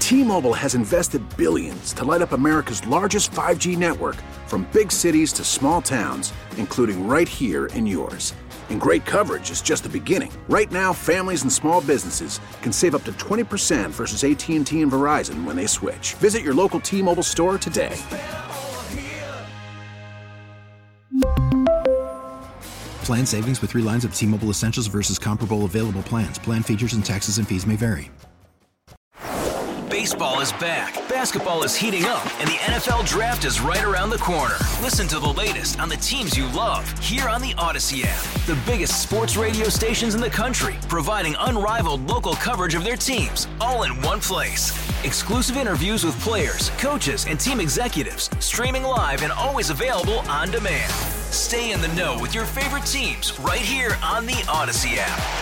T-Mobile has invested billions to light up America's largest 5G network, from big cities to small towns, including right here in yours. And great coverage is just the beginning. Right now, families and small businesses can save up to 20% versus AT&T and Verizon when they switch. Visit your local T-Mobile store today. Plan savings with 3 lines of T-Mobile Essentials versus comparable available plans. Plan features and taxes and fees may vary. Baseball is back, basketball is heating up, and the NFL Draft is right around the corner. Listen to the latest on the teams you love here on the Odyssey app. The biggest sports radio stations in the country, providing unrivaled local coverage of their teams, all in one place. Exclusive interviews with players, coaches, and team executives, streaming live and always available on demand. Stay in the know with your favorite teams right here on the Odyssey app.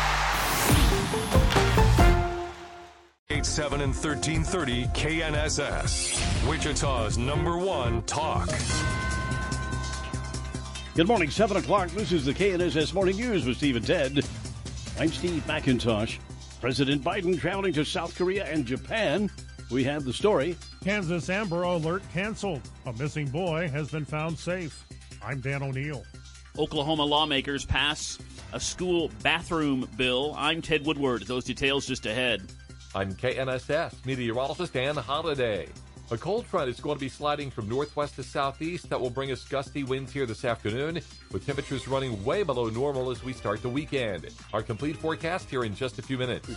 8-7 and 1330 KNSS, Wichita's #1 talk. Good morning, 7 o'clock. This is the KNSS Morning News with Steve and Ted. I'm Steve McIntosh. President Biden traveling to South Korea and Japan. We have the story. Kansas Amber Alert canceled. A missing boy has been found safe. I'm Dan O'Neill. Oklahoma lawmakers pass a school bathroom bill. I'm Ted Woodward. Those details just ahead. I'm KNSS meteorologist Dan Holiday. A cold front is going to be sliding from northwest to southeast that will bring us gusty winds here this afternoon, with temperatures running way below normal as we start the weekend. Our complete forecast here in just a few minutes.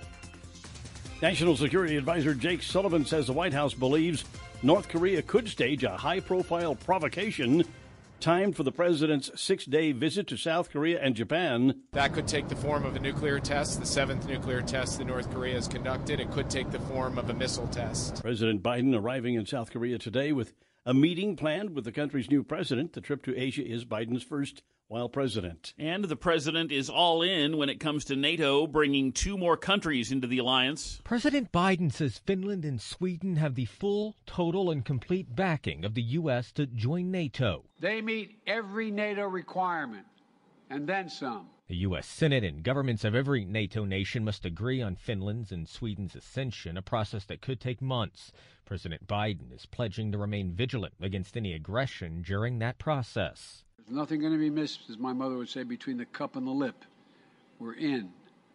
National Security Advisor Jake Sullivan says the White House believes North Korea could stage a high-profile provocation timed for the president's 6-day visit to South Korea and Japan. That could take the form of a nuclear test, the 7th nuclear test that North Korea has conducted. It could take the form of a missile test. President Biden arriving in South Korea today with a meeting planned with the country's new president. The trip to Asia is Biden's first while president. And the president is all in when it comes to NATO, bringing 2 more countries into the alliance. President Biden says Finland and Sweden have the full, total, and complete backing of the U.S. to join NATO. They meet every NATO requirement, and then some. The U.S. Senate and governments of every NATO nation must agree on Finland's and Sweden's ascension, a process that could take months. President Biden is pledging to remain vigilant against any aggression during that process. There's nothing going to be missed, as my mother would say, between the cup and the lip. We're in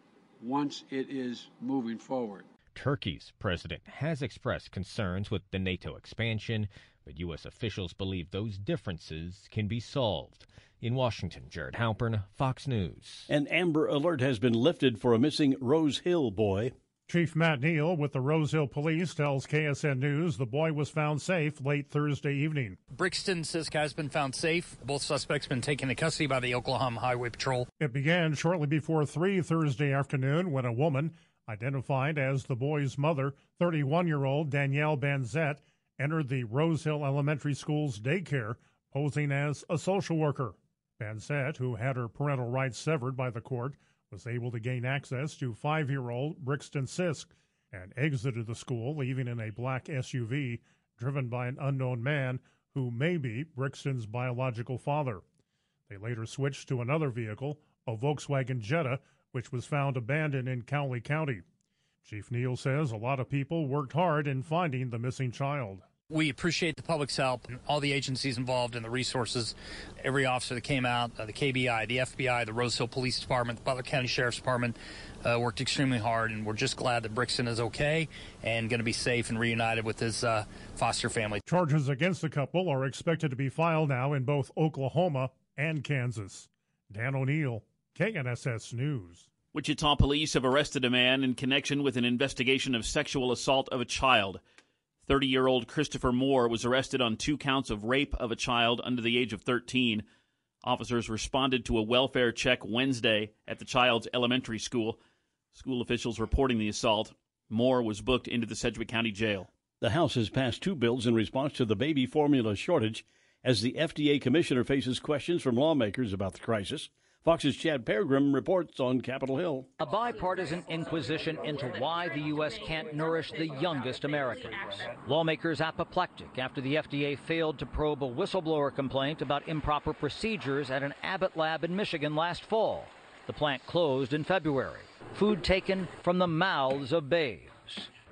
once it is moving forward. Turkey's president has expressed concerns with the NATO expansion, but U.S. officials believe those differences can be solved. In Washington, Jared Halpern, Fox News. An Amber Alert has been lifted for a missing Rose Hill boy. Chief Matt Neal with the Rose Hill Police tells KSN News the boy was found safe late Thursday evening. Brixton Sisk has been found safe. Both suspects been taken into custody by the Oklahoma Highway Patrol. It began shortly before 3 Thursday afternoon when a woman, identified as the boy's mother, 31-year-old Danielle Banzette, entered the Rose Hill Elementary School's daycare, posing as a social worker. Banzette, who had her parental rights severed by the court, was able to gain access to 5-year-old Brixton Sisk and exited the school, leaving in a black SUV driven by an unknown man who may be Brixton's biological father. They later switched to another vehicle, a Volkswagen Jetta, which was found abandoned in Cowley County. Chief Neal says a lot of people worked hard in finding the missing child. We appreciate the public's help and all the agencies involved and the resources. Every officer that came out, the KBI, the FBI, the Rose Hill Police Department, the Butler County Sheriff's Department worked extremely hard, and we're just glad that Brixton is okay and going to be safe and reunited with his foster family. Charges against the couple are expected to be filed now in both Oklahoma and Kansas. Dan O'Neill, KNSS News. Wichita police have arrested a man in connection with an investigation of sexual assault of a child. 30-year-old Christopher Moore was arrested on 2 counts of rape of a child under the age of 13. Officers responded to a welfare check Wednesday at the child's elementary school. School officials reporting the assault. Moore was booked into the Sedgwick County Jail. The House has passed 2 bills in response to the baby formula shortage as the FDA commissioner faces questions from lawmakers about the crisis. Fox's Chad Peregrine reports on Capitol Hill. A bipartisan inquisition into why the U.S. can't nourish the youngest Americans. Lawmakers apoplectic after the FDA failed to probe a whistleblower complaint about improper procedures at an Abbott lab in Michigan last fall. The plant closed in February. Food taken from the mouths of babes.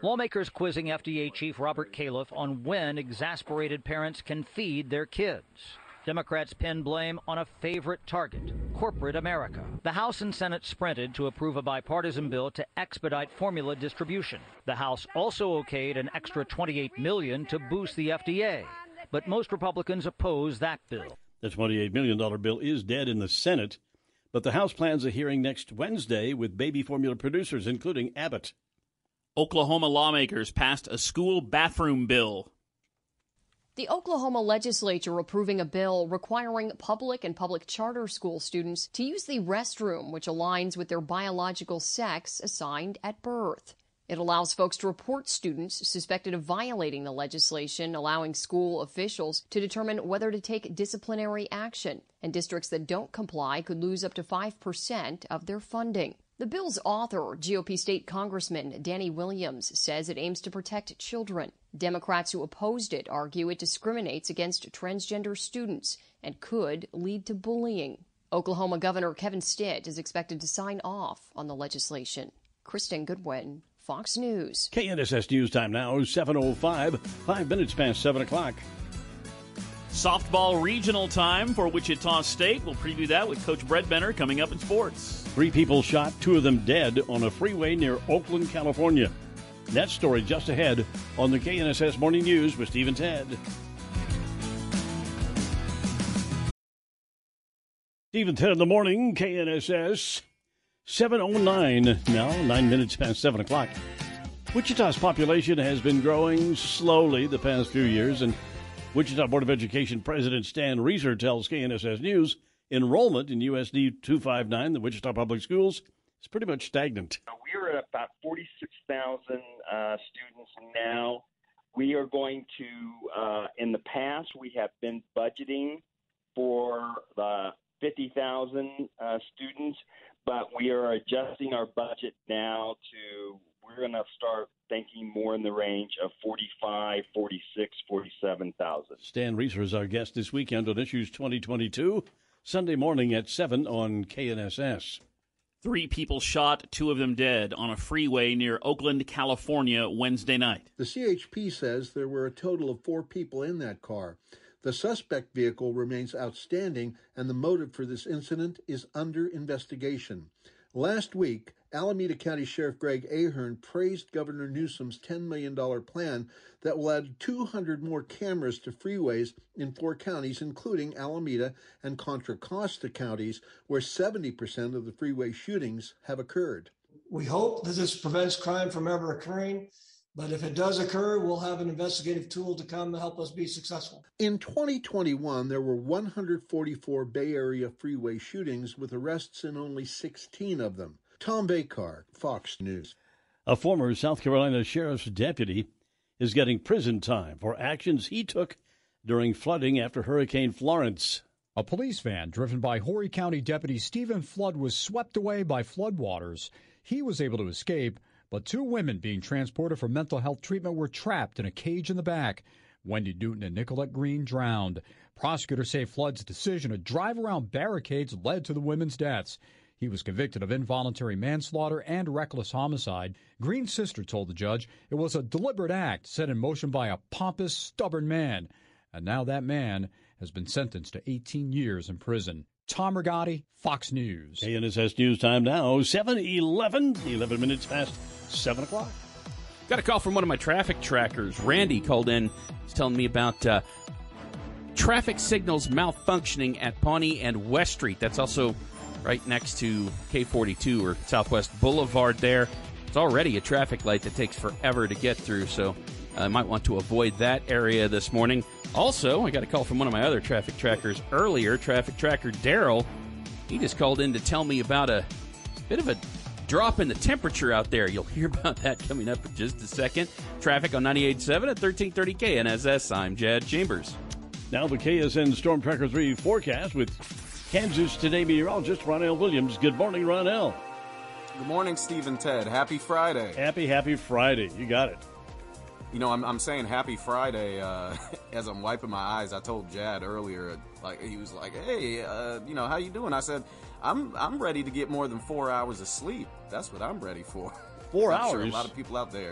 Lawmakers quizzing FDA Chief Robert Califf on when exasperated parents can feed their kids. Democrats pin blame on a favorite target, corporate America. The House and Senate sprinted to approve a bipartisan bill to expedite formula distribution. The House also okayed an extra $28 million to boost the FDA, but most Republicans oppose that bill. The $28 million bill is dead in the Senate, but the House plans a hearing next Wednesday with baby formula producers, including Abbott. Oklahoma lawmakers passed a school bathroom bill. The Oklahoma legislature approving a bill requiring public and public charter school students to use the restroom, which aligns with their biological sex assigned at birth. It allows folks to report students suspected of violating the legislation, allowing school officials to determine whether to take disciplinary action. And districts that don't comply could lose up to 5% of their funding. The bill's author, GOP State Congressman Danny Williams, says it aims to protect children. Democrats who opposed it argue it discriminates against transgender students and could lead to bullying. Oklahoma Governor Kevin Stitt is expected to sign off on the legislation. Kristen Goodwin, Fox News. KNSS News Time now, 7:05, 5 minutes past 7 o'clock. Softball regional time for Wichita State. We'll preview that with Coach Brett Benner coming up in sports. 3 people shot, 2 of them dead on a freeway near Oakland, California. That story just ahead on the KNSS Morning News with Steve and Ted. Steve and Ted in the morning, KNSS, 7:09 now, 9 minutes past 7 o'clock. Wichita's population has been growing slowly the past few years, and Wichita Board of Education President Stan Reeser tells KNSS News enrollment in USD 259, the Wichita Public Schools, is pretty much stagnant. We're at about 46,000 students now. We are going to, in the past, we have been budgeting for 50,000 students, but we are adjusting our budget now to, we're going to start thinking more in the range of 45, 46, 47,000. Stan Reeser is our guest this weekend on Issues 2022, Sunday morning at 7 on KNSS. 3 people shot, 2 of them dead on a freeway near Oakland, California, Wednesday night. The CHP says there were a total of 4 people in that car. The suspect vehicle remains outstanding, and the motive for this incident is under investigation. Last week, Alameda County Sheriff Greg Ahern praised Governor Newsom's $10 million plan that will add 200 more cameras to freeways in 4 counties, including Alameda and Contra Costa counties, where 70% of the freeway shootings have occurred. We hope that this prevents crime from ever occurring, but if it does occur, we'll have an investigative tool to come to help us be successful. In 2021, there were 144 Bay Area freeway shootings, with arrests in only 16 of them. Tom Bakar, Fox News. A former South Carolina sheriff's deputy is getting prison time for actions he took during flooding after Hurricane Florence. A police van driven by Horry County Deputy Stephen Flood was swept away by floodwaters. He was able to escape, but 2 women being transported for mental health treatment were trapped in a cage in the back. Wendy Newton and Nicolette Green drowned. Prosecutors say Flood's decision to drive around barricades led to the women's deaths. He was convicted of involuntary manslaughter and reckless homicide. Green's sister told the judge it was a deliberate act set in motion by a pompous, stubborn man. And now that man has been sentenced to 18 years in prison. Tom Rigotti, Fox News. KNSS News Time now, 7:11, 11 minutes past 7 o'clock. Got a call from one of my traffic trackers. Randy called in. He's telling me about traffic signals malfunctioning at Pawnee and West Street. That's also right next to K42 or Southwest Boulevard there. It's already a traffic light that takes forever to get through, so I might want to avoid that area this morning. Also, I got a call from one of my other traffic trackers earlier, traffic tracker Daryl. He just called in to tell me about a bit of a drop in the temperature out there. You'll hear about that coming up in just a second. Traffic on 98.7 at 1330 KNSS. I'm Jad Chambers. Now the KSN Storm Tracker 3 forecast with Kansas Today meteorologist Ronell Williams. Good morning, Ronell. Good morning, Steve and Ted. Happy Friday. Happy Friday. You got it. You know, I'm saying happy Friday as I'm wiping my eyes. I told Jad earlier, like he was like, hey, you know, how you doing? I said, I'm ready to get more than 4 hours of sleep. That's what I'm ready for. 4 I'm hours? sure a lot of people out there.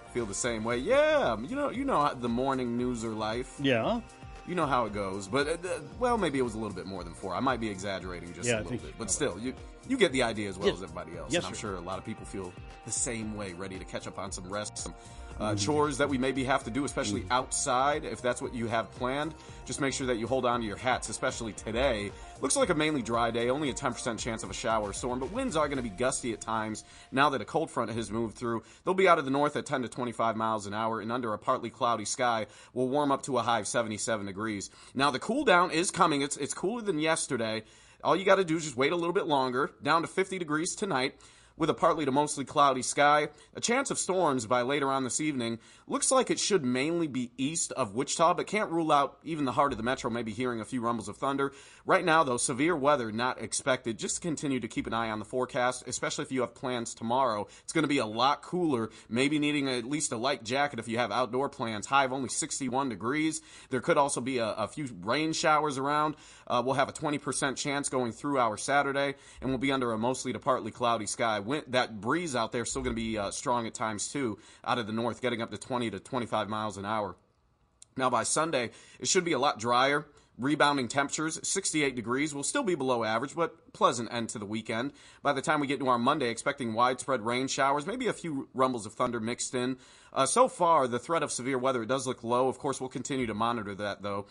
feel the same way. Yeah, you know how the morning newser life. Yeah. You know how it goes. But, well, maybe it was a little bit more than 4. I might be exaggerating just a little bit. But still, you get the idea as well as everybody else. Yes, and I'm sure a lot of people feel the same way, ready to catch up on some rest, some chores that we maybe have to do, especially outside, if that's what you have planned. Just make sure that you hold on to your hats, especially today. Looks like a mainly dry day, only a 10% chance of a shower or storm, but winds are going to be gusty at times now that a cold front has moved through. They'll be out of the north at 10 to 25 miles an hour, and under a partly cloudy sky will warm up to a high of 77 degrees. Now, the cool down is coming. It's cooler than yesterday. All you got to do is just wait a little bit longer, down to 50 degrees tonight, with a partly to mostly cloudy sky. A chance of storms by later on this evening. Looks like it should mainly be east of Wichita, but can't rule out even the heart of the metro, maybe hearing a few rumbles of thunder. Right now, though, severe weather not expected. Just continue to keep an eye on the forecast, especially if you have plans tomorrow. It's going to be a lot cooler, maybe needing at least a light jacket if you have outdoor plans. High of only 61 degrees. There could also be a few rain showers around. We'll have a 20% chance going through our Saturday, and we'll be under a mostly to partly cloudy sky. That breeze out there is still going to be strong at times, too, out of the north, getting up to 20 to 25 miles an hour. Now, by Sunday, it should be a lot drier. Rebounding temperatures, 68 degrees, will still be below average, but pleasant end to the weekend. By the time we get to our Monday, expecting widespread rain showers, maybe a few rumbles of thunder mixed in. So far, the threat of severe weather does look low. Of course, we'll continue to monitor that, though.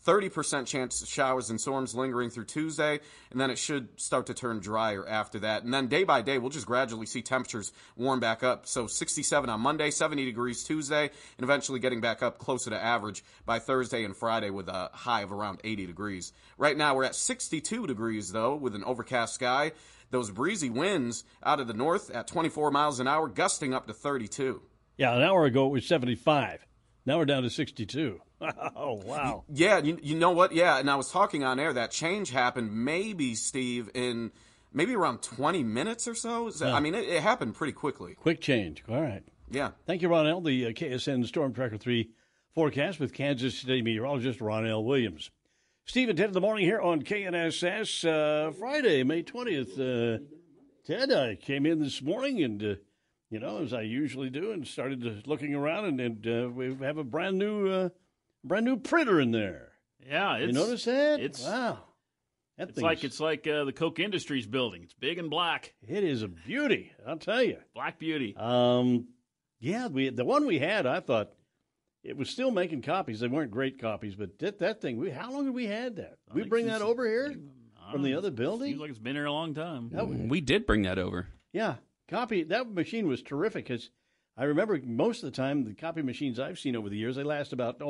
30% chance of showers and storms lingering through Tuesday, and then it should start to turn drier after that. And then day by day, we'll just gradually see temperatures warm back up. So 67 on Monday, 70 degrees Tuesday, and eventually getting back up closer to average by Thursday and Friday with a high of around 80 degrees. Right now, we're at 62 degrees, though, with an overcast sky. Those breezy winds out of the north at 24 miles an hour, gusting up to 32. Yeah, an hour ago it was 75. Now we're down to 62. Oh, wow. Yeah, you know what? Yeah, and I was talking on air. That change happened maybe, Steve, in maybe around 20 minutes or so. Yeah. I mean, it happened pretty quickly. Quick change. All right. Yeah. Thank you, Ron L. The KSN Storm Tracker 3 forecast with Kansas City meteorologist Ron L. Williams. Steve and Ted in the morning here on KNSS. Friday, May 20th. Ted, I came in this morning and... as I usually do, and started looking around, and we have a brand new printer in there. Yeah, you notice that? Wow, it's like the Koch Industries building. It's big and black. It is a beauty, I'll tell you. Black beauty. Yeah, the one we had, I thought it was still making copies. They weren't great copies, but that thing. How long have we had that? We bring that over here from the other building. Seems like it's been here a long time. We did bring that over. Yeah. That machine was terrific because I remember most of the time the copy machines I've seen over the years, they last about,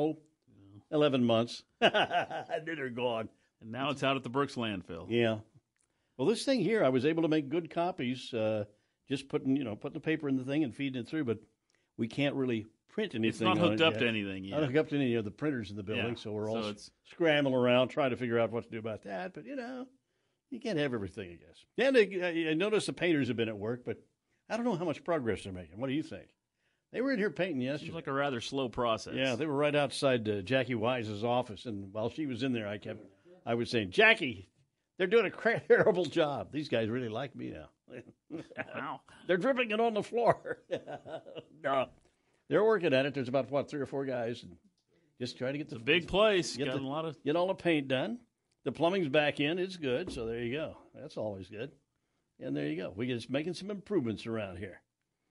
11 months. And then they're gone. And now it's out at the Brooks landfill. Yeah. Well, this thing here, I was able to make good copies, just putting the paper in the thing and feeding it through, but we can't really print anything. It's not hooked up to anything yet. Not hooked up to any of the printers in the building, so we're all scrambling around trying to figure out what to do about that, but, you can't have everything, I guess. And I noticed the painters have been at work, but I don't know how much progress they're making. What do you think? They were in here painting yesterday. Seems like a rather slow process. Yeah, they were right outside Jackie Wise's office, and while she was in there, I was saying, Jackie, they're doing a terrible job. These guys really like me now. Wow. They're dripping it on the floor. No, they're working at it. There's about, 3 or 4 guys, and just trying to get the big place. Get all the paint done. The plumbing's back in. It's good, so there you go. That's always good. And there you go. We're just making some improvements around here.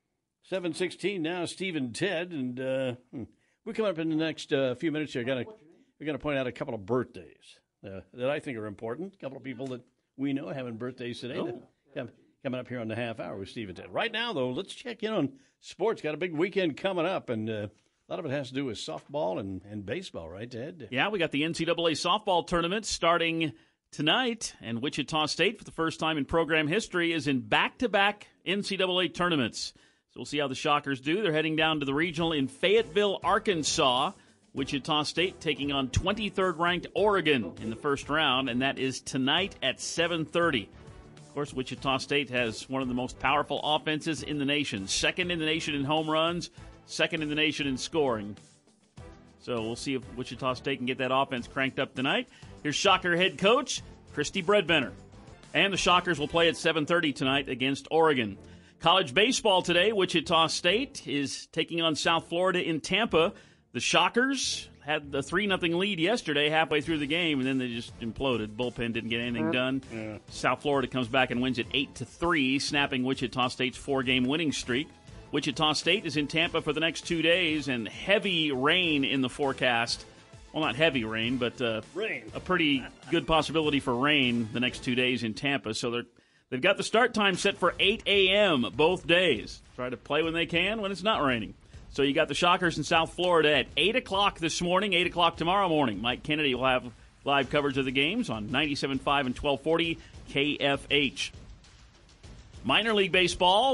7:16 now, Steve and Ted. And we're coming up in the next few minutes here. We're going to point out a couple of birthdays that I think are important. A couple of people that we know having birthdays today. Coming up here on the half hour with Steve and Ted. Right now, though, let's check in on sports. Got a big weekend coming up, and a lot of it has to do with softball and baseball, right, Ted? Yeah, we got the NCAA softball tournament starting tonight, and Wichita State, for the first time in program history, is in back-to-back NCAA tournaments. So we'll see how the Shockers do. They're heading down to the regional in Fayetteville, Arkansas. Wichita State taking on 23rd-ranked Oregon in the first round, and that is tonight at 7:30. Of course, Wichita State has one of the most powerful offenses in the nation. Second in the nation in home runs, second in the nation in scoring. So we'll see if Wichita State can get that offense cranked up tonight. Here's Shocker head coach Christy Bredbender. And the Shockers will play at 7:30 tonight against Oregon. College baseball today, Wichita State is taking on South Florida in Tampa. The Shockers had the 3-0 lead yesterday halfway through the game, and then they just imploded. Bullpen didn't get anything done. Yeah. South Florida comes back and wins it 8-3, snapping Wichita State's 4-game winning streak. Wichita State is in Tampa for the next 2 days, and heavy rain in the forecast. Well, not heavy rain, but rain. A pretty good possibility for rain the next 2 days in Tampa. So they've got the start time set for 8 a.m. both days. Try to play when they can when it's not raining. So you got the Shockers in South Florida at 8 o'clock this morning, 8 o'clock tomorrow morning. Mike Kennedy will have live coverage of the games on 97.5 and 1240 KFH. Minor League Baseball,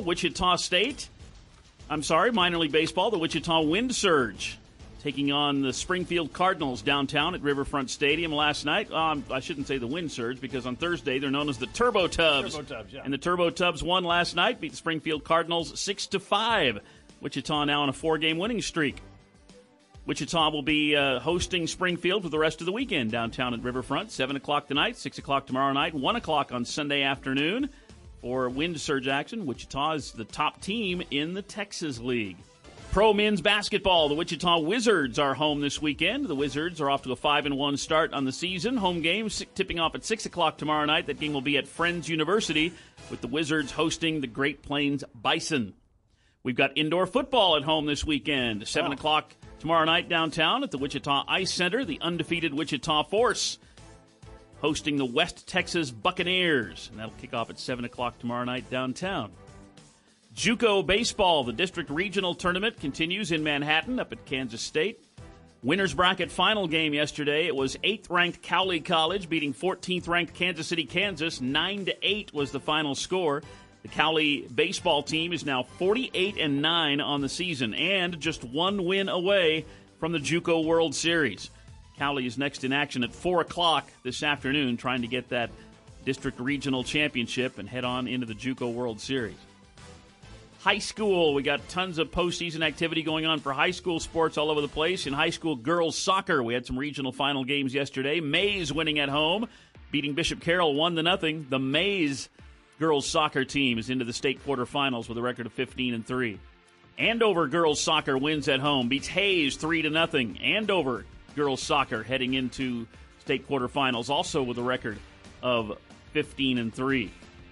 Minor League Baseball, the Wichita Wind Surge taking on the Springfield Cardinals downtown at Riverfront Stadium last night. I shouldn't say the Wind Surge because on Thursday they're known as the Turbo Tubs. Yeah. And the Turbo Tubs won last night, beat the Springfield Cardinals 6-5. Wichita now on a 4-game winning streak. Wichita will be hosting Springfield for the rest of the weekend downtown at Riverfront. 7 o'clock tonight, 6 o'clock tomorrow night, 1 o'clock on Sunday afternoon. For Wind Surge action, Wichita is the top team in the Texas League. Pro men's basketball, the Wichita Wizards are home this weekend. The Wizards are off to a 5-1 start on the season. Home game tipping off at 6 o'clock tomorrow night. That game will be at Friends University with the Wizards hosting the Great Plains Bison. We've got indoor football at home this weekend. 7 o'clock tomorrow night downtown at the Wichita Ice Center. The undefeated Wichita Force hosting the West Texas Buccaneers. And that'll kick off at 7 o'clock tomorrow night downtown. JUCO baseball, the district regional tournament continues in Manhattan up at Kansas State. Winners bracket final game yesterday. It was 8th-ranked Cowley College beating 14th-ranked Kansas City, Kansas. 9-8 was the final score. The Cowley baseball team is now 48-9 on the season and just one win away from the JUCO World Series. Cowley is next in action at 4 o'clock this afternoon, trying to get that district regional championship and head on into the JUCO World Series. High school, we got tons of postseason activity going on for high school sports all over the place. In high school girls soccer, we had some regional final games yesterday. Mays winning at home, beating Bishop Carroll 1-0. The Mays girls soccer team is into the state quarterfinals with a record of 15-3. Andover girls soccer wins at home, beats Hayes 3-0. Andover girls soccer heading into state quarterfinals, also with a record of 15-3.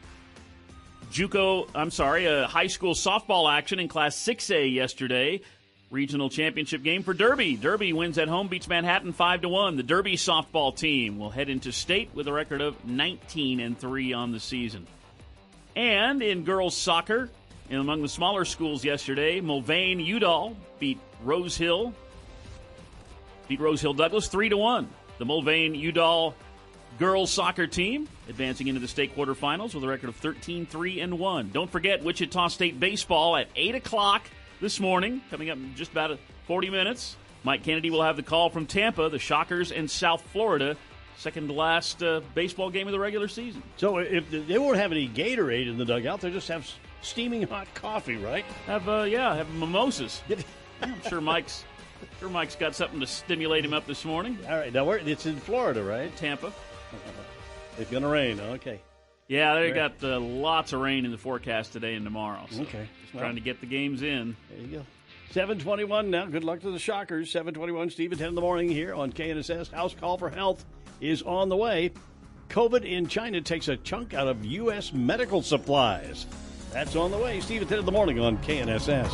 High school softball action in Class 6A yesterday. Regional championship game for Derby. Derby wins at home, beats Manhattan 5-1. The Derby softball team will head into state with a record of 19-3 on the season. And in girls soccer, and among the smaller schools yesterday, Mulvane Udall beat Rose Hill Douglas 3-1. The Mulvane Udall girls soccer team advancing into the state quarterfinals with a record of 13-3-1. Don't forget Wichita State baseball at 8 o'clock this morning, coming up in just about 40 minutes. Mike Kennedy will have the call from Tampa, the Shockers, and South Florida. Second to last baseball game of the regular season. So if they won't have any Gatorade in the dugout, they'll just have steaming hot coffee, right? Have mimosas. I'm sure Mike's got something to stimulate him up this morning. All right, now it's in Florida, right? Tampa. It's going to rain, okay. Yeah, they got lots of rain in the forecast today and tomorrow. So okay. Just trying to get the games in. There you go. 7:21 now. Good luck to the Shockers. 7:21, Steve at 10 in the morning here on KNSS. House Call for Health is on the way. COVID in China takes a chunk out of U.S. medical supplies. That's on the way. Steve at 10 in the morning on KNSS.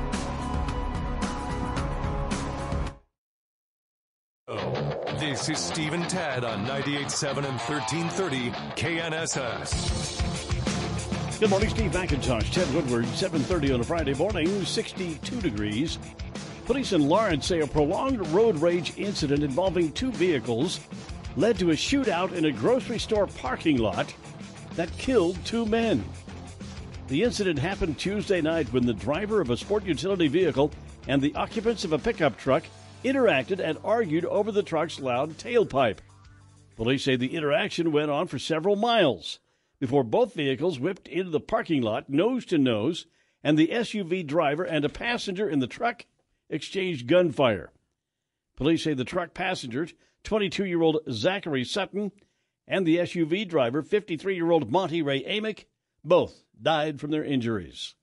This is Steve and Tad on 98.7 and 1330 KNSS. Good morning, Steve McIntosh, Ted Woodward, 7:30 on a Friday morning, 62 degrees. Police in Lawrence say a prolonged road rage incident involving two vehicles led to a shootout in a grocery store parking lot that killed two men. The incident happened Tuesday night when the driver of a sport utility vehicle and the occupants of a pickup truck interacted and argued over the truck's loud tailpipe. Police say the interaction went on for several miles before both vehicles whipped into the parking lot nose to nose, and the SUV driver and a passenger in the truck exchanged gunfire. Police say the truck passenger, 22-year-old Zachary Sutton, and the SUV driver, 53-year-old Monty Ray Amick, both died from their injuries.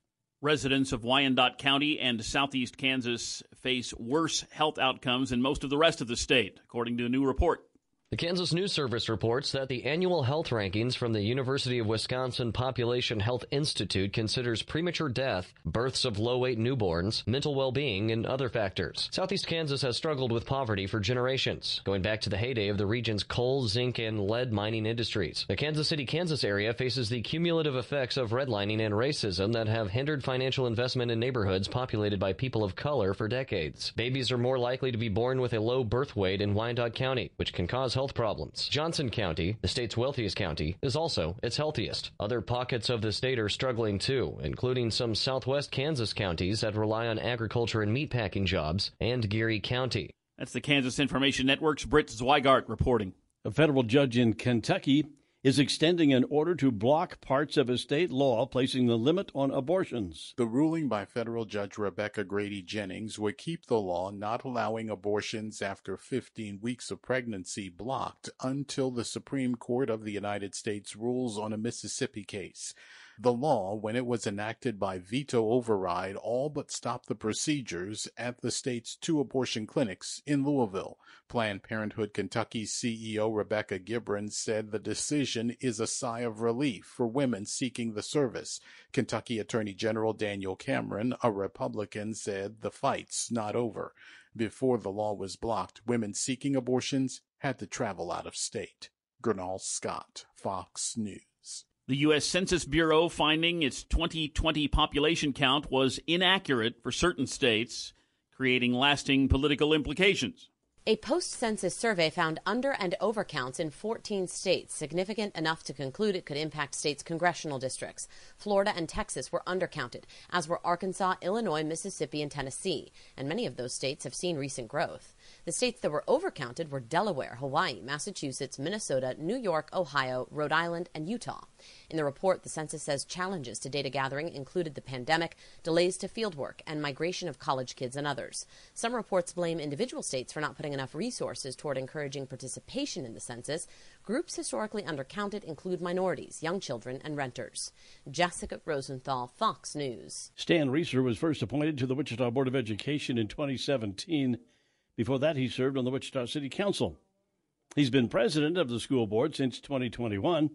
Residents of Wyandotte County and southeast Kansas face worse health outcomes than most of the rest of the state, according to a new report. The Kansas News Service reports that the annual health rankings from the University of Wisconsin Population Health Institute considers premature death, births of low-weight newborns, mental well-being, and other factors. Southeast Kansas has struggled with poverty for generations, going back to the heyday of the region's coal, zinc, and lead mining industries. The Kansas City, Kansas area faces the cumulative effects of redlining and racism that have hindered financial investment in neighborhoods populated by people of color for decades. Babies are more likely to be born with a low birth weight in Wyandotte County, which can cause health problems. Johnson County, the state's wealthiest county, is also its healthiest. Other pockets of the state are struggling too, including some southwest Kansas counties that rely on agriculture and meatpacking jobs, and Geary County. That's the Kansas Information Network's Britt Zweigart reporting. A federal judge in Kentucky is extending an order to block parts of a state law placing the limit on abortions. The ruling by federal judge Rebecca Grady Jennings would keep the law not allowing abortions after 15 weeks of pregnancy blocked until the Supreme Court of the United States rules on a Mississippi case. The law, when it was enacted by veto override, all but stopped the procedures at the state's 2 abortion clinics in Louisville. Planned Parenthood Kentucky's CEO Rebecca Gibran said the decision is a sigh of relief for women seeking the service. Kentucky Attorney General Daniel Cameron, a Republican, said the fight's not over. Before the law was blocked, women seeking abortions had to travel out of state. Gernal Scott, Fox News. The U.S. Census Bureau finding its 2020 population count was inaccurate for certain states, creating lasting political implications. A post-census survey found under- and overcounts in 14 states, significant enough to conclude it could impact states' congressional districts. Florida and Texas were undercounted, as were Arkansas, Illinois, Mississippi, and Tennessee, and many of those states have seen recent growth. The states that were overcounted were Delaware, Hawaii, Massachusetts, Minnesota, New York, Ohio, Rhode Island, and Utah. In the report, the census says challenges to data gathering included the pandemic, delays to fieldwork, and migration of college kids and others. Some reports blame individual states for not putting enough resources toward encouraging participation in the census. Groups historically undercounted include minorities, young children, and renters. Jessica Rosenthal, Fox News. Stan Reeser was first appointed to the Wichita Board of Education in 2017. Before that, he served on the Wichita City Council. He's been president of the school board since 2021.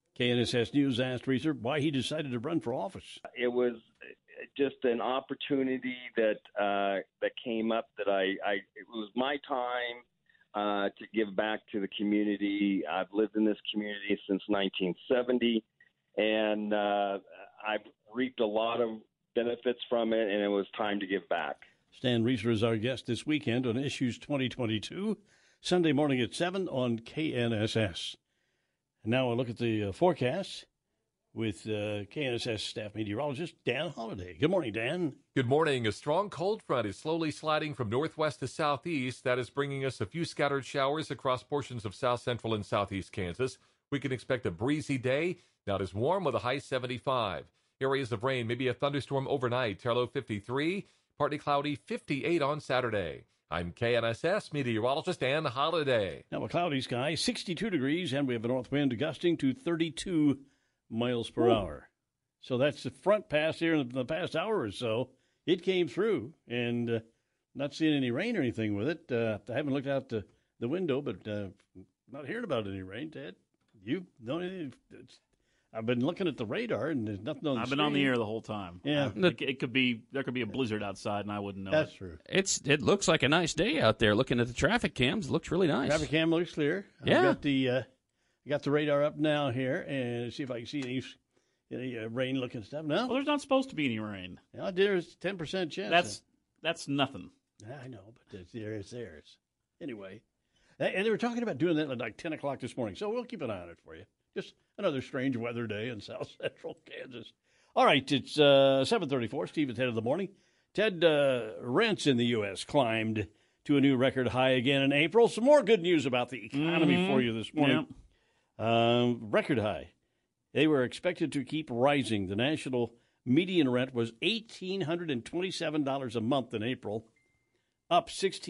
KNSS News asked Reeser why he decided to run for office. It was just an opportunity that came up that it was my time to give back to the community. I've lived in this community since 1970, and I've reaped a lot of benefits from it, and it was time to give back. Stan Reeser is our guest this weekend on Issues 2022, Sunday morning at 7 on KNSS. And now a look at the forecast with KNSS staff meteorologist Dan Holliday. Good morning, Dan. Good morning. A strong cold front is slowly sliding from northwest to southeast. That is bringing us a few scattered showers across portions of south central and southeast Kansas. We can expect a breezy day, not as warm with a high 75. Areas of rain, maybe a thunderstorm overnight, low 53. Partly cloudy, 58 on Saturday. I'm KNSS meteorologist Dan Holliday. Now a cloudy sky, 62 degrees, and we have a north wind gusting to 32 miles per hour. So that's the front pass here in the past hour or so. It came through, and not seeing any rain or anything with it. I haven't looked out the window, but not hearing about any rain, Ted. You know anything? I've been looking at the radar, and there's nothing on the I've screen. been on the air the whole time. Yeah. There could be a blizzard outside, and I wouldn't know. That's true. It looks like a nice day out there. Looking at the traffic cams, it looks really nice. Traffic cam looks clear. Yeah. I've got the radar up now here, and see if I can see any rain-looking stuff. No? Well, there's not supposed to be any rain. No, there's 10% chance. That's nothing. I know, but it's theirs. Anyway, and they were talking about doing that at like 10 o'clock this morning, so we'll keep an eye on it for you. Just another strange weather day in south central Kansas. All right, it's 7:34. Stephen's Head of the Morning. Ted, rents in the U.S. climbed to a new record high again in April. Some more good news about the economy for you this morning. Yeah. Record high. They were expected to keep rising. The national median rent was $1,827 a month in April, up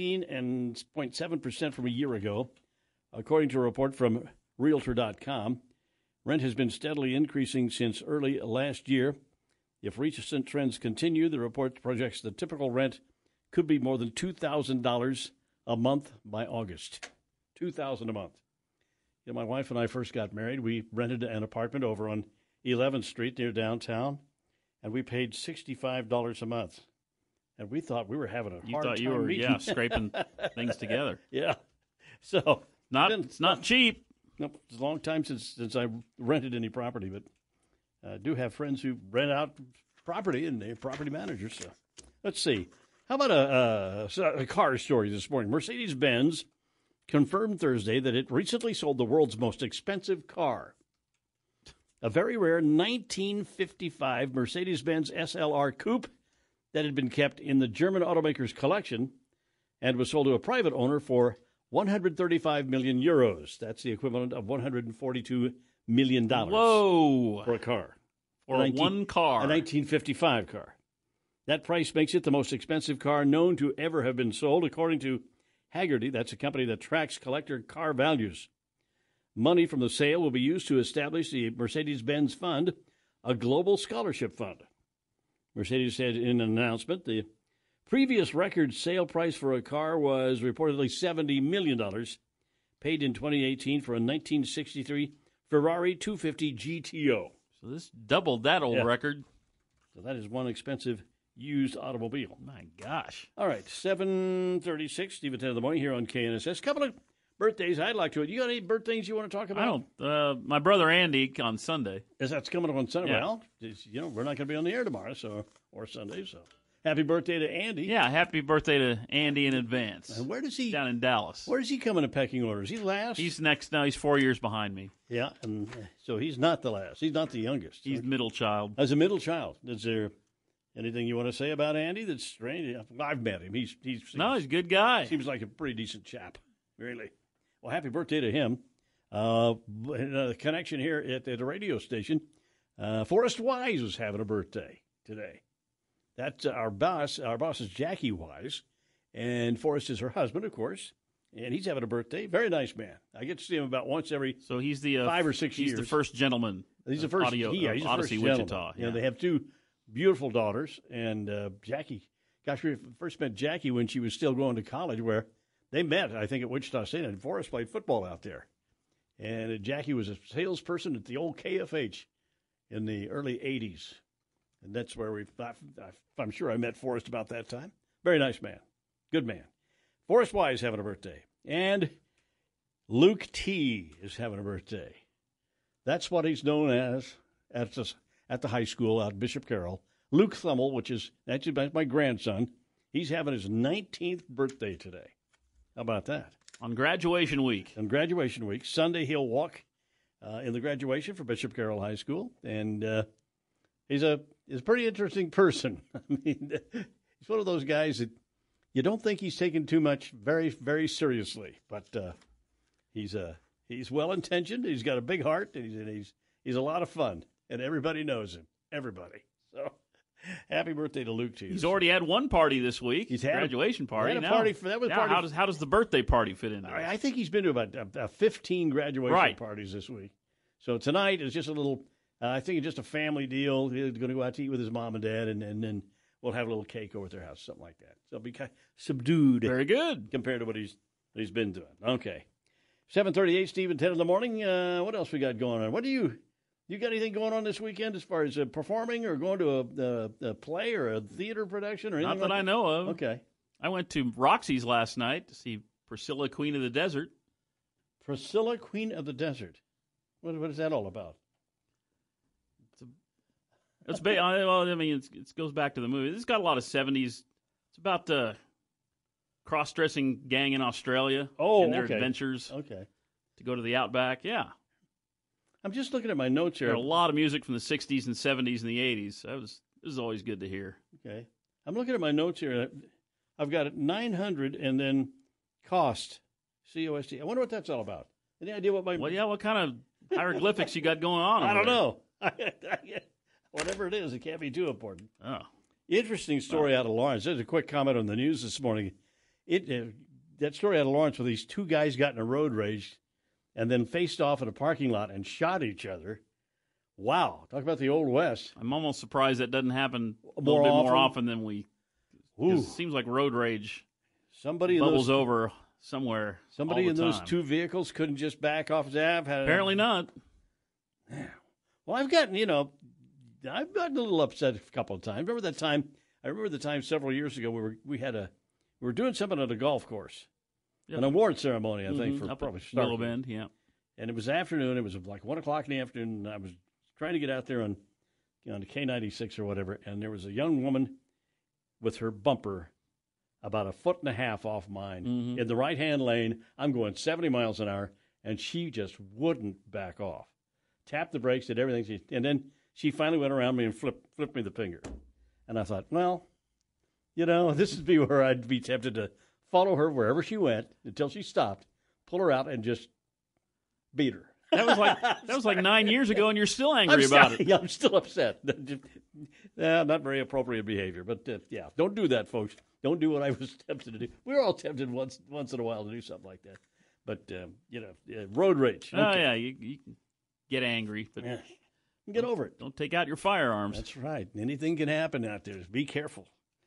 16.7% from a year ago, according to a report from Realtor.com. Rent has been steadily increasing since early last year. If recent trends continue, the report projects the typical rent could be more than $2,000 a month by August. $2,000 a month. You know, my wife and I first got married. We rented an apartment over on 11th Street near downtown, and we paid $65 a month. And we thought we were having a hard time. You thought you were, meeting. scraping things together. Yeah. So it's not cheap. Nope. It's a long time since I rented any property, but I do have friends who rent out property, and they're property managers. So let's see. How about a car story this morning? Mercedes-Benz confirmed Thursday that it recently sold the world's most expensive car. A very rare 1955 Mercedes-Benz SLR Coupe that had been kept in the German automaker's collection and was sold to a private owner for 135 million euros. That's the equivalent of $142 million. Whoa. For a car. For one car. A 1955 car. That price makes it the most expensive car known to ever have been sold, according to Hagerty. That's a company that tracks collector car values. Money from the sale will be used to establish the Mercedes-Benz Fund, a global scholarship fund. Mercedes said in an announcement the previous record sale price for a car was reportedly $70 million, paid in 2018 for a 1963 Ferrari 250 GTO. So this doubled that old record. So that is one expensive used automobile. My gosh. All right, 7:36, Steve at 10 in the morning here on KNSS. A couple of birthdays I'd like to. You got any birthdays you want to talk about? I don't. My brother Andy on Sunday. That's coming up on Sunday. Yeah. Well, we're not going to be on the air tomorrow, or Sunday, so happy birthday to Andy. Yeah, happy birthday to Andy in advance. And where does he? Down in Dallas. Where does he come in a pecking order? Is he last? He's next now. He's 4 years behind me. Yeah, and so he's not the last. He's not the youngest. He's middle child. As a middle child, is there anything you want to say about Andy that's strange? I've met him. He's a good guy. Seems like a pretty decent chap, really. Well, happy birthday to him. A connection here at the radio station. Forrest Wise was having a birthday today. That's our boss. Our boss is Jackie Wise, and Forrest is her husband, of course. And he's having a birthday. Very nice man. I get to see him about once every 5 or 6 years. He's the first gentleman. He's the first. He's the Odyssey, first Wichita. Yeah. They have two beautiful daughters, and Jackie. Gosh, we first met Jackie when she was still going to college, where they met, I think, at Wichita State, and Forrest played football out there. And Jackie was a salesperson at the old KFH in the early 80s. And that's where I'm sure I met Forrest about that time. Very nice man. Good man. Forrest Wise having a birthday. And Luke T. is having a birthday. That's what he's known as at the high school out in Bishop Carroll. Luke Thummel, which is actually my grandson. He's having his 19th birthday today. How about that? On graduation week. On graduation week. Sunday, he'll walk in the graduation for Bishop Carroll High School. And he's a pretty interesting person. I mean, he's one of those guys that you don't think he's taken too much very, very seriously. But he's well-intentioned. He's got a big heart, and he's a lot of fun. And everybody knows him. Everybody. So happy birthday to Luke T. He's already had one party this week. He's had graduation party. Had a party for that was party. How does the birthday party fit in there? I think he's been to about 15 graduation parties this week. So tonight is just a little. I think it's just a family deal. He's going to go out to eat with his mom and dad, and then we'll have a little cake over at their house, something like that. So it'll be kind of subdued. Very good compared to what he's been doing. Okay, 7:38, Steve, and 10 in the morning. What else we got going on? What do you got anything going on this weekend as far as performing or going to a play or a theater production or anything? Not that I know of. Okay. I went to Roxy's last night to see Priscilla, Queen of the Desert. Priscilla, Queen of the Desert. What is that all about? It goes back to the movie. It's got a lot of 70s. It's about the cross-dressing gang in Australia and their adventures. Okay. To go to the Outback. Yeah. I'm just looking at my notes here. There are a lot of music from the 60s and 70s and the 80s. It was always good to hear. Okay. I'm looking at my notes here. I've got it 900 and then cost, C-O-S-T. I wonder what that's all about. Any idea what what kind of hieroglyphics you got going on? I don't know. Whatever it is, it can't be too important. Oh. Interesting story out of Lawrence. There's a quick comment on the news this morning. That story out of Lawrence where these two guys got in a road rage and then faced off in a parking lot and shot each other. Wow. Talk about the Old West. I'm almost surprised that doesn't happen a More little bit often? more often than we. It seems like road rage bubbles over somewhere. Somebody all in the those time. two vehicles couldn't just back off Zav? Apparently not. Well, I've gotten a little upset a couple of times. Remember the time several years ago we were doing something at a golf course, an award ceremony, I think, for Up probably at Willow Starkville. Bend, yeah. And it was afternoon. It was like 1 o'clock in the afternoon. And I was trying to get out there on the K96 or whatever, and there was a young woman with her bumper about 1.5 feet off mine in the right-hand lane. I'm going 70 miles an hour, and she just wouldn't back off. Tapped the brakes, did everything, and then she finally went around me and flipped me the finger. And I thought, well, this would be where I'd be tempted to follow her wherever she went until she stopped, pull her out, and just beat her. That was like 9 years ago, and you're still angry about it. Yeah, I'm still upset. Not very appropriate behavior, but yeah, don't do that, folks. Don't do what I was tempted to do. We're all tempted once in a while to do something like that. But road rage. Oh yeah, you can get angry, but get over it. Don't take out your firearms. That's right. Anything can happen out there. Just be careful.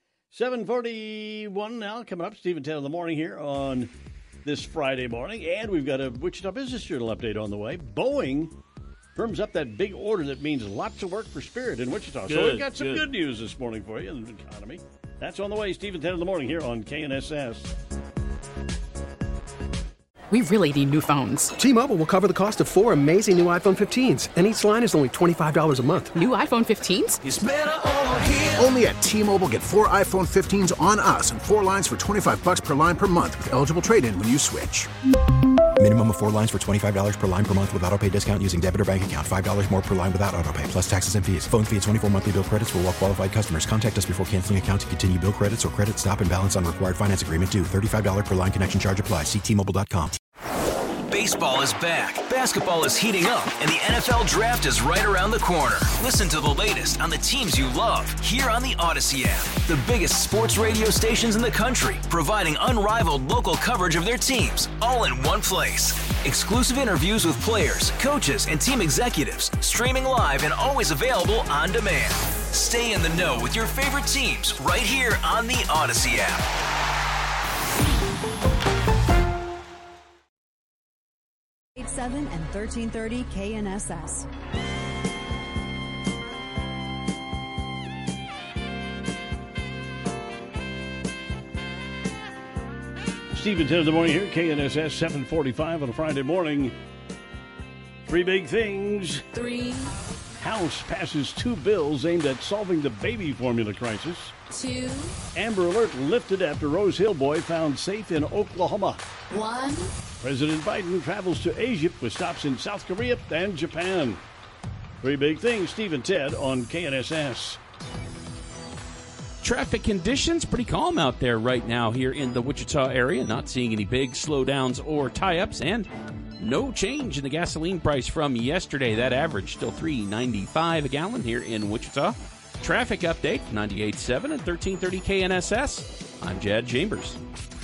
7:41 now, coming up. Steve and Ted in the morning here on this Friday morning, and we've got a Wichita Business Journal update on the way. Boeing firms up that big order that means lots of work for Spirit in Wichita. So we've got some good news this morning for you in the economy. That's on the way. Steve and Ted in the morning here on KNSS. We really need new phones. T-Mobile will cover the cost of 4 amazing new iPhone 15s, and each line is only $25 a month. New iPhone 15s? It's better over here. Only at T-Mobile, get 4 iPhone 15s on us and 4 lines for $25 per line per month with eligible trade-in when you switch. Minimum of 4 lines for $25 per line per month with autopay discount using debit or bank account. $5 more per line without autopay, plus taxes and fees. Phone fee at 24 monthly bill credits for well-qualified customers. Contact us before canceling account to continue bill credits or credit stop and balance on required finance agreement due. $35 per line connection charge applies. See T-Mobile.com. Baseball is back, basketball is heating up, and the NFL Draft is right around the corner. Listen to the latest on the teams you love here on the Odyssey app. The biggest sports radio stations in the country, providing unrivaled local coverage of their teams, all in one place. Exclusive interviews with players, coaches, and team executives, streaming live and always available on demand. Stay in the know with your favorite teams right here on the Odyssey app. and 1330 KNSS. Steve and Ted in the morning here, KNSS 745 on a Friday morning. 3 big things. 3. House passes 2 bills aimed at solving the baby formula crisis. 2. Amber Alert lifted after Rose Hill boy found safe in Oklahoma. 1. President Biden travels to Asia with stops in South Korea and Japan. 3 big things. Steve and Ted on KNSS. Traffic conditions pretty calm out there right now here in the Wichita area. Not seeing any big slowdowns or tie-ups, and no change in the gasoline price from yesterday. That average still $3.95 a gallon here in Wichita. Traffic update, 98.7 and 1330 KNSS. I'm Jad Chambers.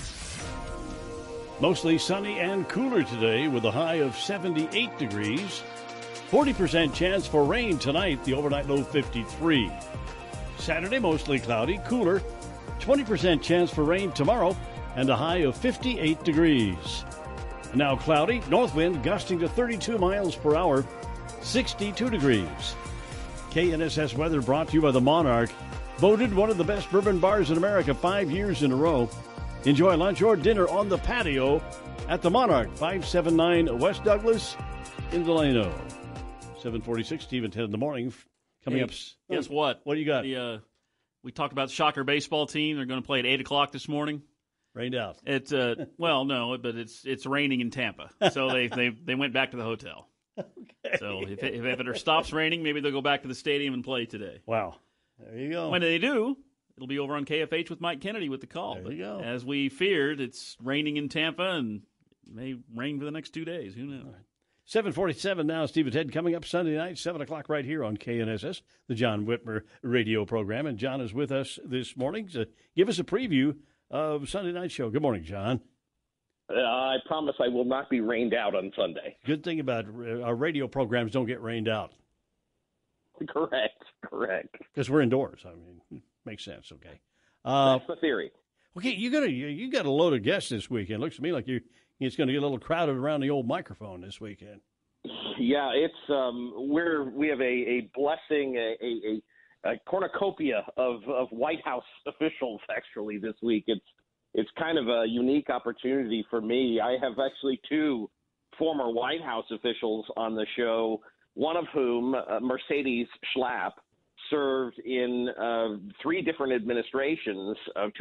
Mostly sunny and cooler today with a high of 78 degrees. 40% chance for rain tonight, the overnight low 53. Saturday, mostly cloudy, cooler. 20% chance for rain tomorrow and a high of 58 degrees. Now cloudy, north wind gusting to 32 miles per hour, 62 degrees. KNSS weather brought to you by the Monarch. Voted one of the best bourbon bars in America 5 years in a row. Enjoy lunch or dinner on the patio at the Monarch, 579 West Douglas in Delano. 746, Steve and Ted in the morning. Coming up. Guess what? What do you got? We talked about the Shocker baseball team. They're going to play at 8 o'clock this morning. Rained out. It's well, no, but it's raining in Tampa, so they went back to the hotel. Okay. So if it stops raining, maybe they'll go back to the stadium and play today. Wow, there you go. When they do, it'll be over on KFH with Mike Kennedy with the call. There you go. As we feared, it's raining in Tampa and it may rain for the next 2 days. Who knows? 747 now, Steve and Ted coming up Sunday night, 7 o'clock right here on KNSS, the John Whitmer radio program. And John is with us this morning to give us a preview of Sunday night show. Good morning, John. I promise I will not be rained out on Sunday. Good thing about our radio programs don't get rained out. Correct. Because we're indoors. I mean, it makes sense. Okay. That's the theory. Okay, you got a load of guests this weekend. Looks to me like it's going to get a little crowded around the old microphone this weekend. Yeah, it's we have a blessing, a cornucopia of White House officials actually this week. It's kind of a unique opportunity for me. I have actually two former White House officials on the show, one of whom, Mercedes Schlapp, served in two different administrations.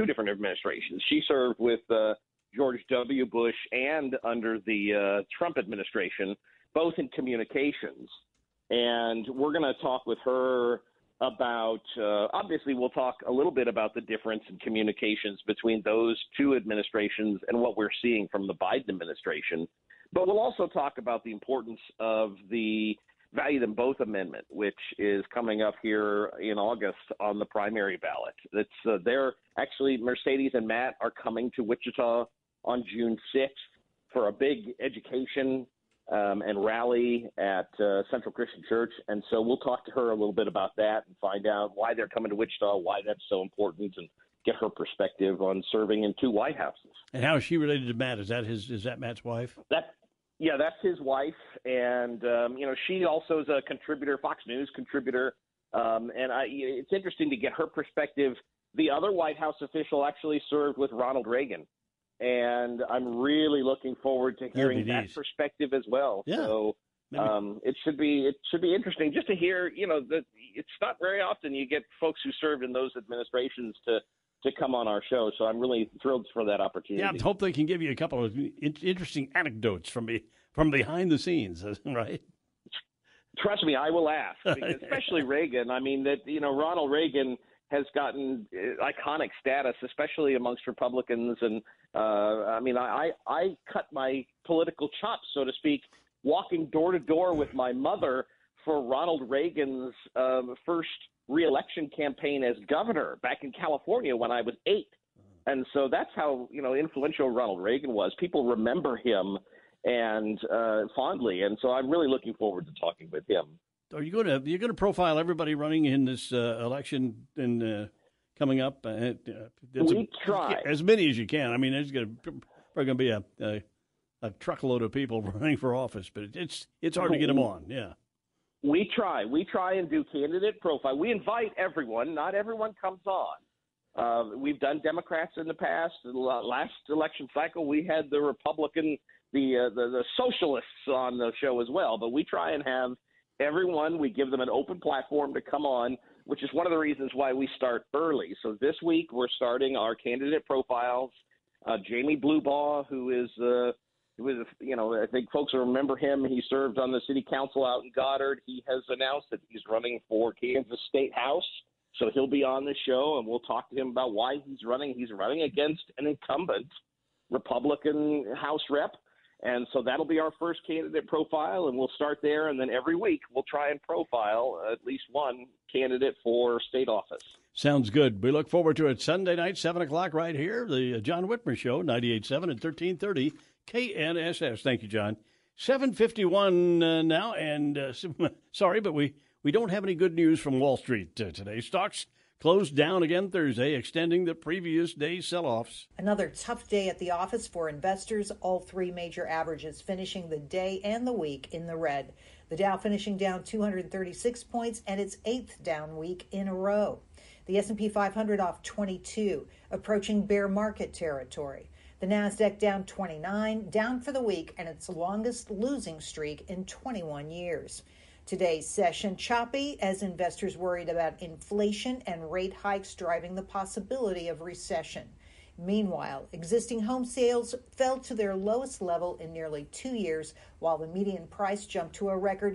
She served with George W. Bush and under the Trump administration, both in communications. And we're going to talk with her about, obviously we'll talk a little bit about the difference in communications between those two administrations and what we're seeing from the Biden administration. But we'll also talk about the importance of the Value Them Both Amendment, which is coming up here in August on the primary ballot. They're actually, Mercedes and Matt are coming to Wichita on June 6th for a big education and rally at Central Christian Church. And so we'll talk to her a little bit about that and find out why they're coming to Wichita, why that's so important, and get her perspective on serving in two White Houses. And how is she related to Matt? Is that Matt's wife? Yeah, that's his wife, and she also is a contributor, Fox News contributor, and it's interesting to get her perspective. The other White House official actually served with Ronald Reagan, and I'm really looking forward to hearing that perspective as well. Yeah. So it should be interesting just to hear. That it's not very often you get folks who served in those administrations to come on our show. So I'm really thrilled for that opportunity. Yeah, I hope they can give you a couple of interesting anecdotes from behind the scenes, right? Trust me, I will ask, because especially Reagan. I mean, Ronald Reagan has gotten iconic status, especially amongst Republicans. And I cut my political chops, so to speak, walking door to door with my mother for Ronald Reagan's first re-election campaign as governor back in California when I was 8. And so that's how, influential Ronald Reagan was. People remember him and fondly. And so I'm really looking forward to talking with him. Are you going to profile everybody running in this election coming up? We try. As many as you can. I mean, there's probably going to be a truckload of people running for office, but it's hard to get them on. Yeah. We try and do candidate profile. We invite everyone. Not everyone comes on. We've done Democrats in the past. The last election cycle, we had the Republican, the socialists on the show as well. But we try and have everyone. We give them an open platform to come on, which is one of the reasons why we start early. So this week we're starting our candidate profiles. Jamie Blubaugh, who is I think folks will remember him. He served on the city council out in Goddard. He has announced that he's running for Kansas State House. So he'll be on the show, and we'll talk to him about why he's running. He's running against an incumbent Republican House rep. And so that'll be our first candidate profile, and we'll start there. And then every week we'll try and profile at least one candidate for state office. Sounds good. We look forward to it Sunday night, 7 o'clock right here, the John Whitmer Show, 98.7 and 1330 KNSS. Thank you, John. 7:51 now, and sorry, but we don't have any good news from Wall Street today. Stocks closed down again Thursday, extending the previous day's sell-offs. Another tough day at the office for investors. All three major averages finishing the day and the week in the red. The Dow finishing down 236 points and its 8th down week in a row. The S&P 500 off 22, approaching bear market territory. The Nasdaq down 29, down for the week, and its longest losing streak in 21 years. Today's session choppy as investors worried about inflation and rate hikes driving the possibility of recession. Meanwhile, existing home sales fell to their lowest level in nearly 2 years, while the median price jumped to a record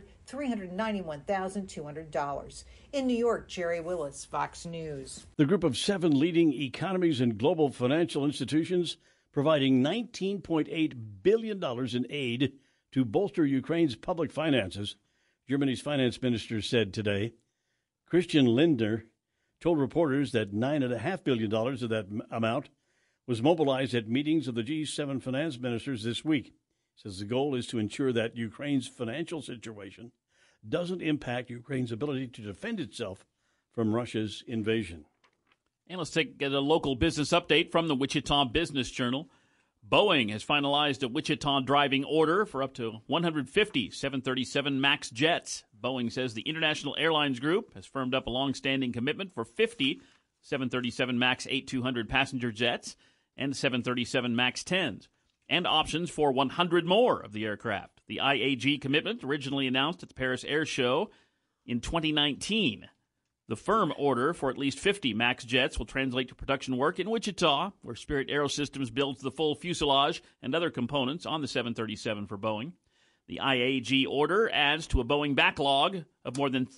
$391,200. In New York, Jerry Willis, Fox News. The group of 7 leading economies and global financial institutions providing $19.8 billion in aid to bolster Ukraine's public finances, Germany's finance minister said today. Christian Lindner told reporters that $9.5 billion of that amount was mobilized at meetings of the G7 finance ministers this week. He says the goal is to ensure that Ukraine's financial situation doesn't impact Ukraine's ability to defend itself from Russia's invasion. And let's get a local business update from the Wichita Business Journal. Boeing has finalized a Wichita driving order for up to 150 737 MAX jets. Boeing says the International Airlines Group has firmed up a long-standing commitment for 50 737 MAX 8200 passenger jets and 737 MAX 10s, and options for 100 more of the aircraft. The IAG commitment, originally announced at the Paris Air Show in 2019. The firm order for at least 50 MAX jets will translate to production work in Wichita, where Spirit AeroSystems builds the full fuselage and other components on the 737 for Boeing. The IAG order adds to a Boeing backlog of more than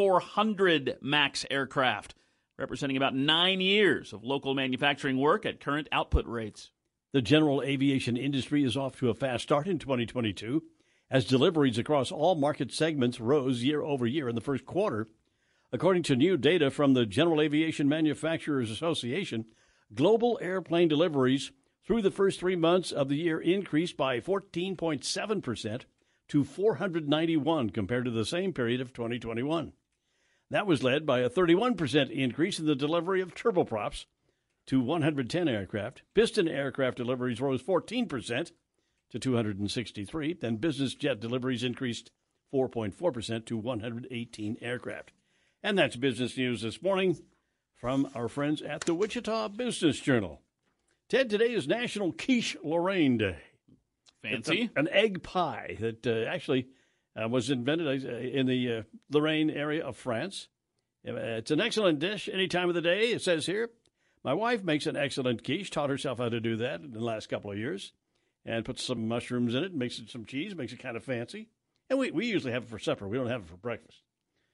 3,400 MAX aircraft, representing about 9 years of local manufacturing work at current output rates. The general aviation industry is off to a fast start in 2022, as deliveries across all market segments rose year over year in the first quarter. According to new data from the General Aviation Manufacturers Association, global airplane deliveries through the first 3 months of the year increased by 14.7% to 491 compared to the same period of 2021. That was led by a 31% increase in the delivery of turboprops to 110 aircraft. Piston aircraft deliveries rose 14% to 263. Then business jet deliveries increased 4.4% to 118 aircraft. And that's business news this morning from our friends at the Wichita Business Journal. Ted, today is National Quiche Lorraine Day. Fancy. It's an egg pie that actually was invented in the Lorraine area of France. It's an excellent dish any time of the day, it says here. My wife makes an excellent quiche, taught herself how to do that in the last couple of years, and puts some mushrooms in it, makes it some cheese, makes it kind of fancy. And we usually have it for supper. We don't have it for breakfast.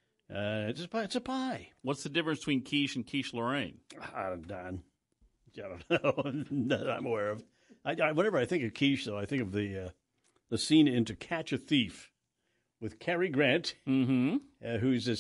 It's a pie. What's the difference between quiche and quiche Lorraine? Don, I don't know. That I'm aware of. Whenever I think of quiche, though, I think of the scene in To Catch a Thief with Cary Grant, who's this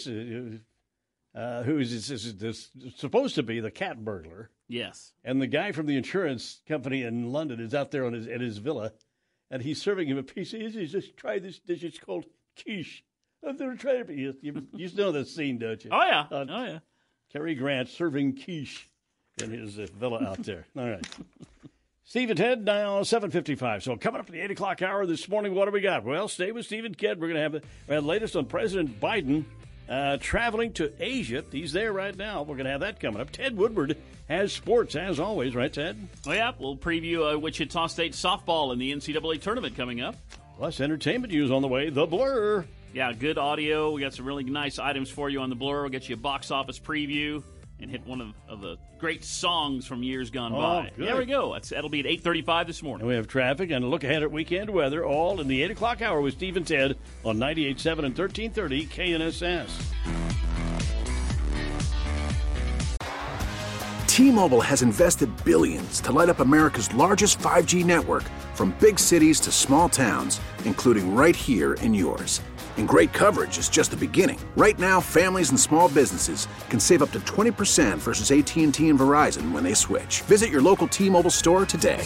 supposed to be the cat burglar. Yes. And the guy from the insurance company in London is out there at his villa, and he's serving him a piece. He says, "Try this dish. It's called quiche." I've never tried it, but you know the scene, don't you? Oh, yeah. Cary Grant serving quiche in his villa out there. All right. Steve and Ted, now 7:55. So coming up at the 8 o'clock hour this morning, what do we got? Well, stay with Steve and Ted. We're going to have the latest on President Biden traveling to Asia. He's there right now. We're going to have that coming up. Ted Woodward has sports, as always, right, Ted? Oh, yeah. We'll preview Wichita State softball in the NCAA tournament coming up. Plus, entertainment news on the way. The Blur. Yeah, good audio. We got some really nice items for you on the Blur. We'll get you a box office preview and hit one of the great songs from years gone by. Good. There we go. That'll be at 8:35 this morning. And we have traffic and a look ahead at weekend weather, all in the 8 o'clock hour with Steve and Ted on 98.7 and 1330 KNSS. T-Mobile has invested billions to light up America's largest 5G network, from big cities to small towns, including right here in yours. And great coverage is just the beginning. Right now, families and small businesses can save up to 20% versus AT&T and Verizon when they switch. Visit your local T-Mobile store today.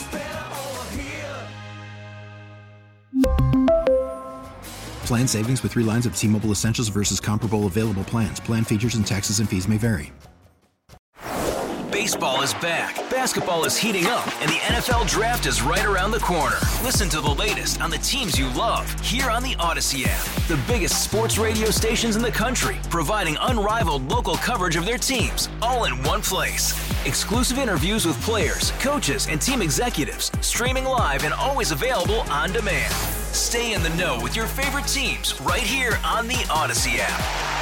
Plan savings with 3 lines of T-Mobile Essentials versus comparable available plans. Plan features and taxes and fees may vary. Baseball is back, basketball is heating up, and the NFL Draft is right around the corner. Listen to the latest on the teams you love here on the Odyssey app. The biggest sports radio stations in the country, providing unrivaled local coverage of their teams, all in one place. Exclusive interviews with players, coaches, and team executives, streaming live and always available on demand. Stay in the know with your favorite teams right here on the Odyssey app.